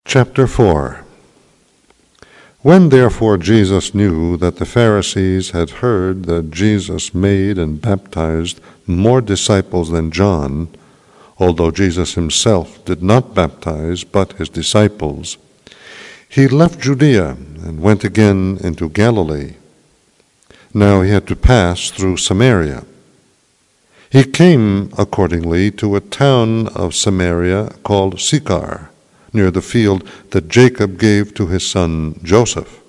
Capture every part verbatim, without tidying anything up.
Chapter four. When therefore Jesus knew that the Pharisees had heard that Jesus made and baptized more disciples than John, although Jesus himself did not baptize but his disciples, he left Judea and went again into Galilee. Now he had to pass through Samaria. He came accordingly to a town of Samaria called Sychar, near the field that Jacob gave to his son Joseph.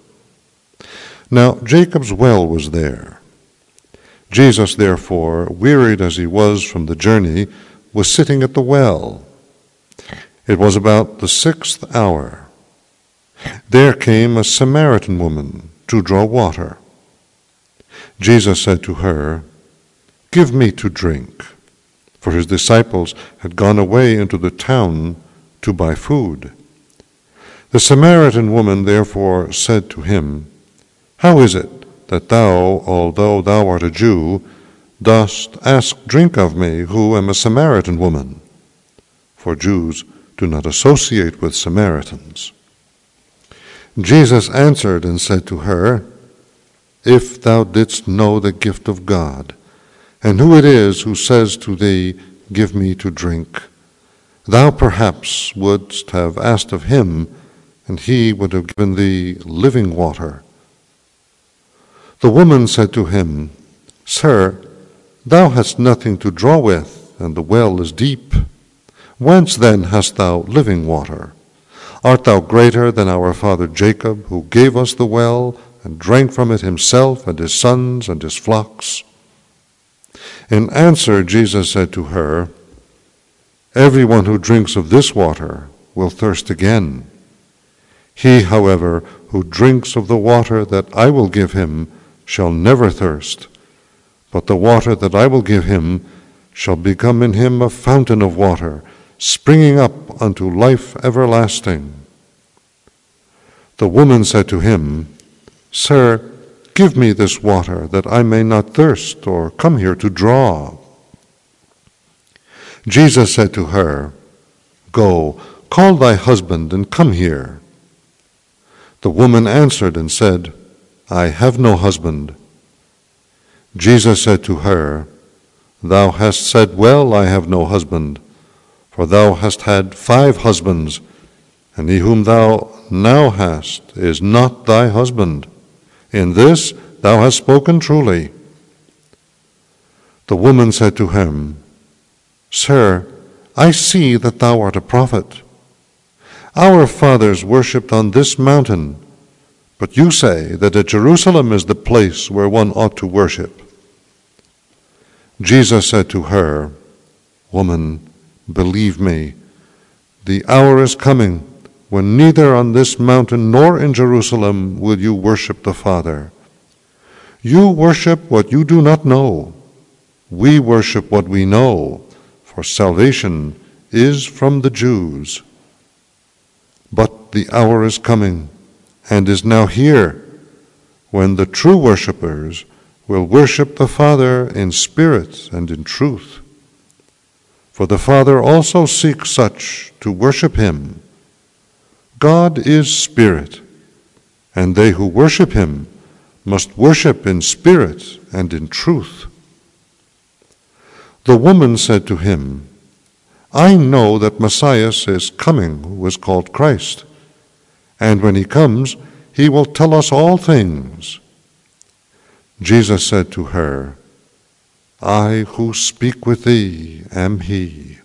Now Jacob's well was there. Jesus, therefore, wearied as he was from the journey, was sitting at the well. It was about the sixth hour. There came a Samaritan woman to draw water. Jesus said to her, "Give me to drink," for his disciples had gone away into the town to buy food. The Samaritan woman therefore said to him, "How is it that thou, although thou art a Jew, dost ask drink of me, who am a Samaritan woman?" For Jews do not associate with Samaritans. Jesus answered and said to her, "If thou didst know the gift of God, and who it is who says to thee, 'Give me to drink,' thou perhaps wouldst have asked of him, and he would have given thee living water." The woman said to him, "Sir, thou hast nothing to draw with, and the well is deep. Whence then hast thou living water? Art thou greater than our father Jacob, who gave us the well, and drank from it himself, and his sons, and his flocks?" In answer, Jesus said to her, "Everyone who drinks of this water will thirst again. He, however, who drinks of the water that I will give him shall never thirst, but the water that I will give him shall become in him a fountain of water, springing up unto life everlasting." The woman said to him, "Sir, give me this water, that I may not thirst or come here to draw." Jesus said to her, "Go, call thy husband and come here." The woman answered and said, "I have no husband." Jesus said to her, "Thou hast said well, I have no husband, for thou hast had five husbands, and he whom thou now hast is not thy husband. In this thou hast spoken truly." The woman said to him, "Sir, I see that thou art a prophet. Our fathers worshipped on this mountain, but you say that at Jerusalem is the place where one ought to worship." Jesus said to her, "Woman, believe me, the hour is coming when neither on this mountain nor in Jerusalem will you worship the Father. You worship what you do not know. We worship what we know, for salvation is from the Jews. But the hour is coming, and is now here, when the true worshippers will worship the Father in spirit and in truth. For the Father also seeks such to worship him. God is spirit, and they who worship him must worship in spirit and in truth." The woman said to him, "I know that Messiah is coming, who is called Christ. And when he comes, he will tell us all things." Jesus said to her, "I who speak with thee am he."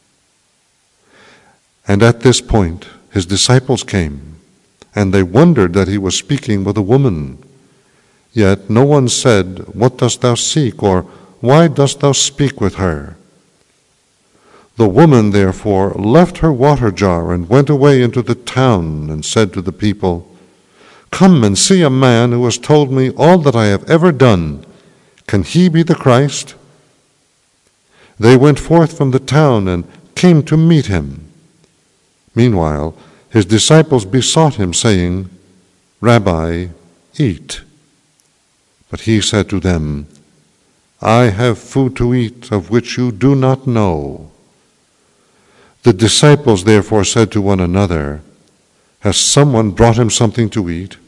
And at this point his disciples came, and they wondered that he was speaking with a woman. Yet no one said, "What dost thou seek?" or "Why dost thou speak with her?" The woman therefore left her water jar and went away into the town and said to the people, "Come and see a man who has told me all that I have ever done. Can he be the Christ?" They went forth from the town and came to meet him. Meanwhile, his disciples besought him, saying, "Rabbi, eat." But he said to them, "I have food to eat of which you do not know." The disciples therefore said to one another, Has someone brought him something to eat?"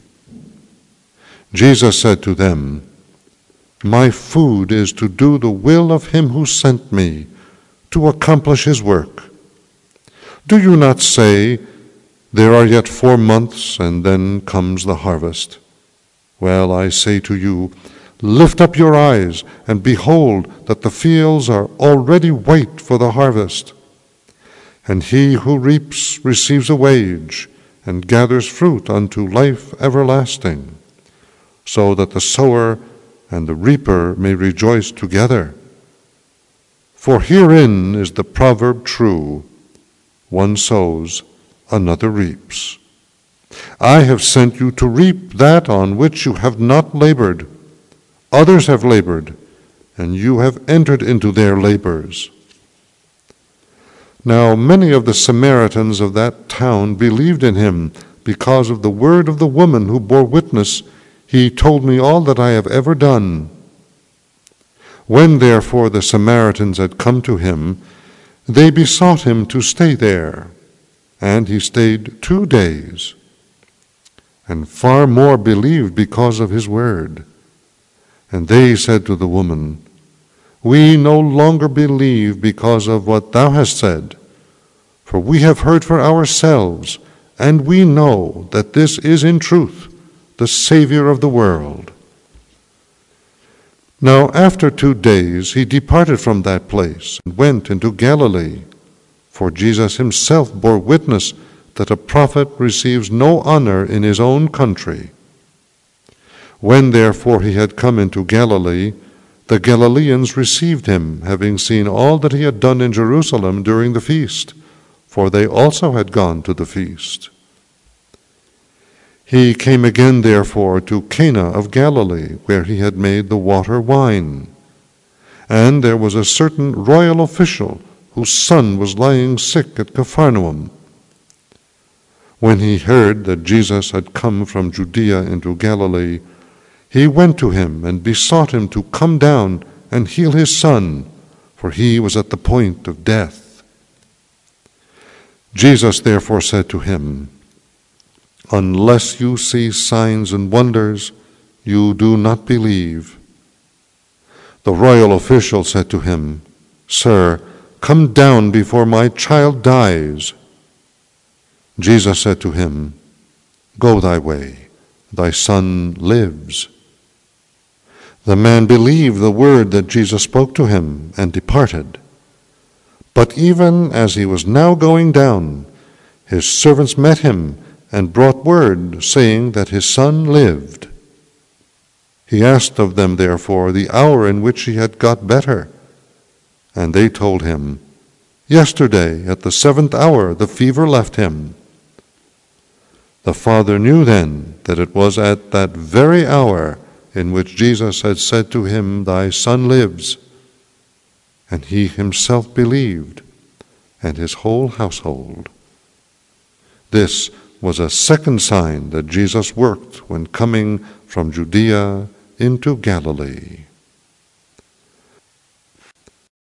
Jesus said to them, "My food is to do the will of him who sent me, to accomplish his work. Do you not say, 'There are yet four months, and then comes the harvest'? Well, I say to you, lift up your eyes, and behold that the fields are already white for the harvest. And he who reaps receives a wage, and gathers fruit unto life everlasting, so that the sower and the reaper may rejoice together. For herein is the proverb true, one sows, another reaps. I have sent you to reap that on which you have not labored. Others have labored, and you have entered into their labors." Now many of the Samaritans of that town believed in him because of the word of the woman who bore witness, "He told me all that I have ever done." When therefore the Samaritans had come to him, they besought him to stay there, and he stayed two days. And far more believed because of his word. And they said to the woman, "We no longer believe because of what thou hast said, for we have heard for ourselves, and we know that this is in truth the Savior of the world." Now after two days he departed from that place and went into Galilee, for Jesus himself bore witness that a prophet receives no honor in his own country. When therefore he had come into Galilee, the Galileans received him, having seen all that he had done in Jerusalem during the feast, for they also had gone to the feast. He came again therefore to Cana of Galilee, where he had made the water wine. And there was a certain royal official whose son was lying sick at Capharnaum. When he heard that Jesus had come from Judea into Galilee, he went to him and besought him to come down and heal his son, for he was at the point of death. Jesus therefore said to him, "Unless you see signs and wonders, you do not believe." The royal official said to him, "Sir, come down before my child dies." Jesus said to him, "Go thy way, thy son lives." The man believed the word that Jesus spoke to him and departed. But even as he was now going down, his servants met him and brought word, saying that his son lived. He asked of them, therefore, the hour in which he had got better. And they told him, "Yesterday, at the seventh hour, the fever left him." The father knew then that it was at that very hour in which Jesus had said to him, "Thy son lives." And he himself believed, and his whole household. This was a second sign that Jesus worked when coming from Judea into Galilee.